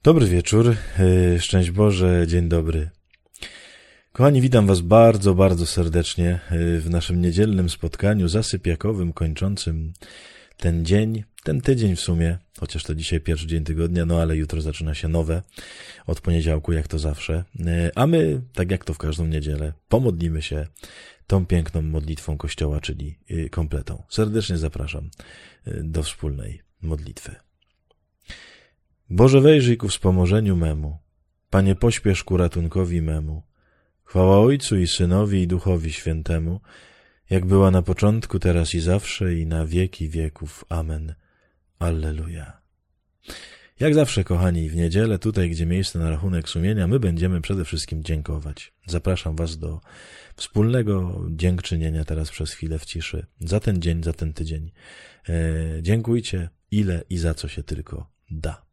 Dobry wieczór, szczęść Boże, dzień dobry. Kochani, witam Was bardzo, bardzo serdecznie w naszym niedzielnym spotkaniu zasypiakowym, kończącym ten dzień, ten tydzień w sumie, chociaż to dzisiaj pierwszy dzień tygodnia, no ale jutro zaczyna się nowe, od poniedziałku jak to zawsze. A my, tak jak to w każdą niedzielę, pomodlimy się tą piękną modlitwą Kościoła, czyli kompletą. Serdecznie zapraszam do wspólnej modlitwy. Boże, wejrzyj ku wspomożeniu memu. Panie, pośpiesz ku ratunkowi memu. Chwała Ojcu i Synowi i Duchowi Świętemu, jak była na początku, teraz i zawsze, i na wieki wieków. Amen. Alleluja. Jak zawsze, kochani, w niedzielę, tutaj, gdzie miejsce na rachunek sumienia, my będziemy przede wszystkim dziękować. Zapraszam Was do wspólnego dziękczynienia teraz przez chwilę w ciszy. Za ten dzień, za ten tydzień. Dziękujcie, ile i za co się tylko da.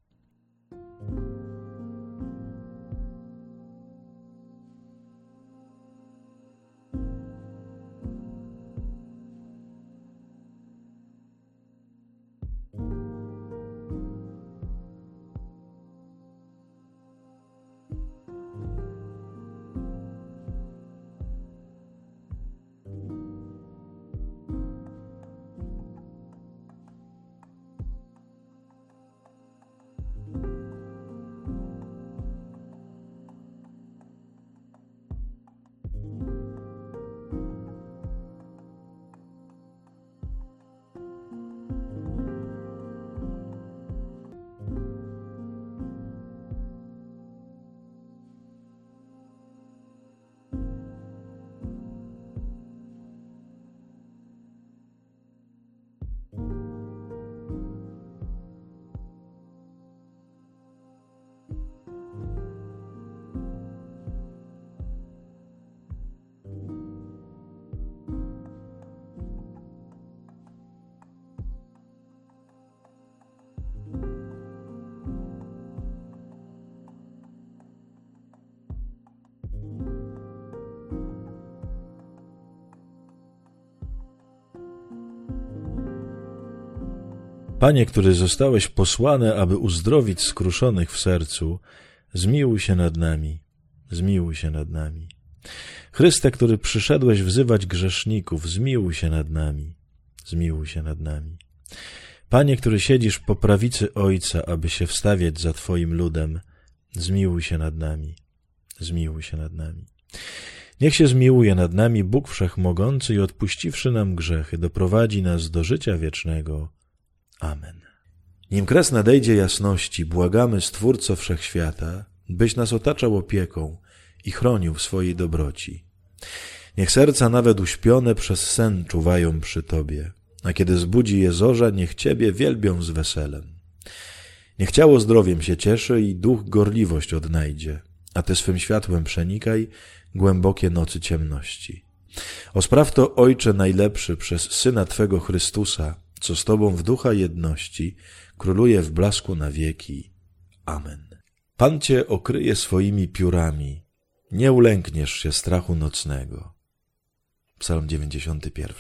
Panie, który zostałeś posłany, aby uzdrowić skruszonych w sercu, zmiłuj się nad nami, zmiłuj się nad nami. Chryste, który przyszedłeś wzywać grzeszników, zmiłuj się nad nami, zmiłuj się nad nami. Panie, który siedzisz po prawicy Ojca, aby się wstawiać za Twoim ludem, zmiłuj się nad nami, zmiłuj się nad nami. Niech się zmiłuje nad nami Bóg Wszechmogący i odpuściwszy nam grzechy, doprowadzi nas do życia wiecznego. Amen. Nim kres nadejdzie jasności, błagamy Stwórco Wszechświata, byś nas otaczał opieką i chronił w swojej dobroci. Niech serca nawet uśpione przez sen czuwają przy Tobie, a kiedy zbudzi je zorza, niech Ciebie wielbią z weselem. Niech ciało zdrowiem się cieszy i duch gorliwość odnajdzie, a Ty swym światłem przenikaj głębokie nocy ciemności. O spraw to, Ojcze najlepszy, przez Syna Twego Chrystusa, co z Tobą w ducha jedności króluje w blasku na wieki. Amen. Pan Cię okryje swoimi piórami, nie ulękniesz się strachu nocnego. Psalm 91.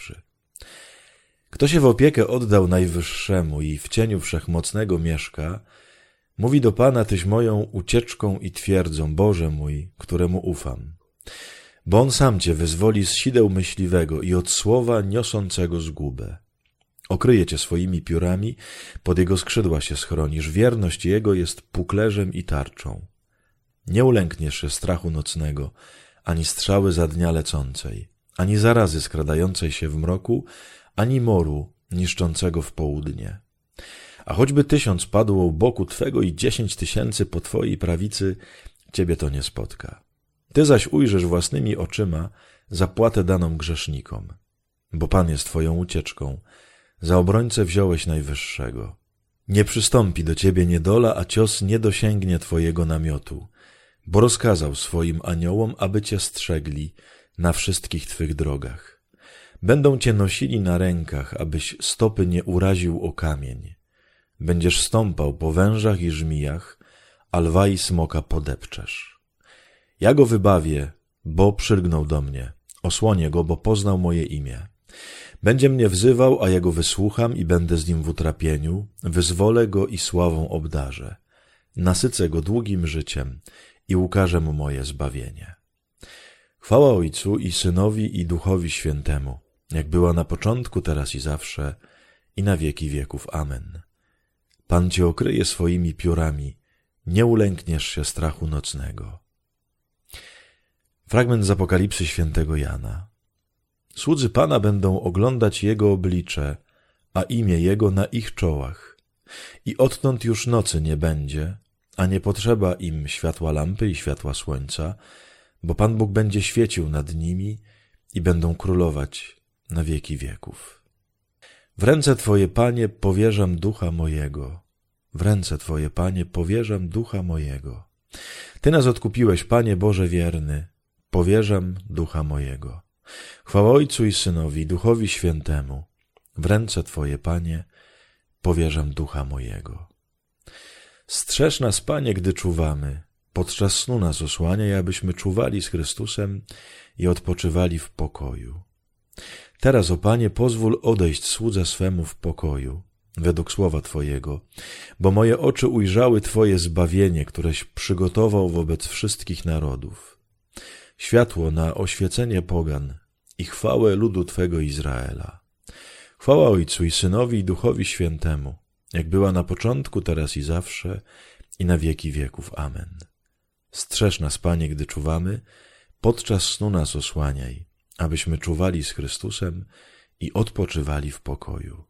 Kto się w opiekę oddał Najwyższemu i w cieniu Wszechmocnego mieszka, mówi do Pana: Tyś moją ucieczką i twierdzą, Boże mój, któremu ufam. Bo On sam Cię wyzwoli z sideł myśliwego i od słowa niosącego zgubę. Okryje Cię swoimi piórami, pod Jego skrzydła się schronisz, wierność Jego jest puklerzem i tarczą. Nie ulękniesz się strachu nocnego, ani strzały za dnia lecącej, ani zarazy skradającej się w mroku, ani moru niszczącego w południe. A choćby 1000 padło u boku Twego i 10 000 po Twojej prawicy, Ciebie to nie spotka. Ty zaś ujrzysz własnymi oczyma zapłatę daną grzesznikom, bo Pan jest Twoją ucieczką. Za obrońcę wziąłeś Najwyższego. Nie przystąpi do Ciebie niedola, a cios nie dosięgnie Twojego namiotu, bo rozkazał swoim aniołom, aby Cię strzegli na wszystkich Twych drogach. Będą Cię nosili na rękach, abyś stopy nie uraził o kamień. Będziesz stąpał po wężach i żmijach, a lwa i smoka podepczesz. Ja go wybawię, bo przylgnął do mnie. Osłonię go, bo poznał moje imię. Będzie mnie wzywał, a ja go wysłucham i będę z nim w utrapieniu. Wyzwolę go i sławą obdarzę. nasycę go długim życiem i ukażę mu moje zbawienie. Chwała Ojcu i Synowi i Duchowi Świętemu, jak była na początku, teraz i zawsze, i na wieki wieków. Amen. Pan cię okryje swoimi piórami, nie ulękniesz się strachu nocnego. Fragment z Apokalipsy świętego Jana. Słudzy Pana będą oglądać Jego oblicze, a imię Jego na ich czołach. I odtąd już nocy nie będzie, a nie potrzeba im światła lampy i światła słońca, bo Pan Bóg będzie świecił nad nimi i będą królować na wieki wieków. W ręce Twoje, Panie, powierzam ducha mojego. W ręce Twoje, Panie, powierzam ducha mojego. Ty nas odkupiłeś, Panie Boże wierny, powierzam ducha mojego. Chwała Ojcu i Synowi, i Duchowi Świętemu. W ręce Twoje, Panie, powierzam ducha mojego. Strzeż nas, Panie, gdy czuwamy. Podczas snu nas osłaniaj, abyśmy czuwali z Chrystusem i odpoczywali w pokoju. Teraz, o Panie, pozwól odejść słudze swemu w pokoju, według słowa Twojego, bo moje oczy ujrzały Twoje zbawienie, któreś przygotował wobec wszystkich narodów. Światło na oświecenie pogan i chwałę ludu Twego Izraela. Chwała Ojcu i Synowi i Duchowi Świętemu, jak była na początku, teraz i zawsze, i na wieki wieków. Amen. Strzeż nas, Panie, gdy czuwamy, podczas snu nas osłaniaj, abyśmy czuwali z Chrystusem i odpoczywali w pokoju.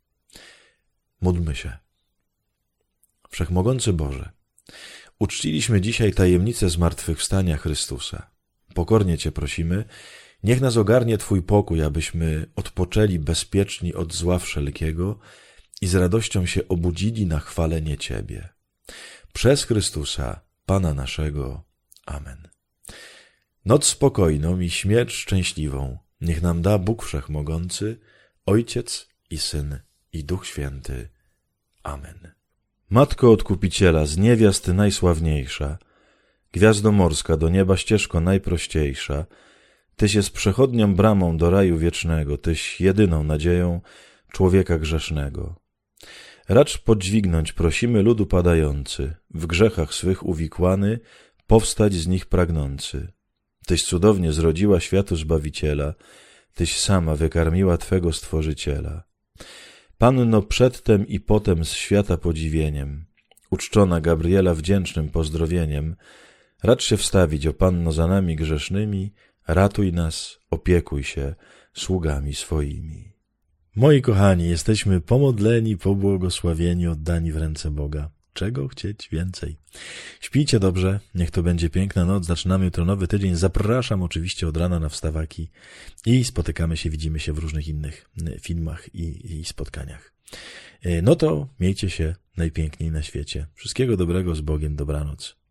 Módlmy się. Wszechmogący Boże, uczciliśmy dzisiaj tajemnicę zmartwychwstania Chrystusa. Pokornie Cię prosimy, niech nas ogarnie Twój pokój, abyśmy odpoczęli bezpieczni od zła wszelkiego i z radością się obudzili na chwalenie Ciebie. Przez Chrystusa, Pana naszego. Amen. Noc spokojną i śmierć szczęśliwą niech nam da Bóg Wszechmogący, Ojciec i Syn i Duch Święty. Amen. Matko Odkupiciela, z niewiast najsławniejsza, gwiazdo morska, do nieba ścieżko najprościejsza, Tyś jest przechodnią bramą do raju wiecznego, Tyś jedyną nadzieją człowieka grzesznego. Racz podźwignąć prosimy ludu padający, w grzechach swych uwikłany, powstać z nich pragnący. Tyś cudownie zrodziła światu Zbawiciela, Tyś sama wykarmiła Twego Stworzyciela. Panno przedtem i potem z świata podziwieniem, uczczona Gabriela wdzięcznym pozdrowieniem, racz się wstawić, o Panno, za nami grzesznymi, ratuj nas, opiekuj się sługami swoimi. Moi kochani, jesteśmy pomodleni, pobłogosławieni, oddani w ręce Boga. Czego chcieć więcej? Śpijcie dobrze, niech to będzie piękna noc. Zaczynamy jutro nowy tydzień. Zapraszam oczywiście od rana na wstawaki i spotykamy się, widzimy się w różnych innych filmach i spotkaniach. No to miejcie się najpiękniej na świecie. Wszystkiego dobrego, z Bogiem, dobranoc.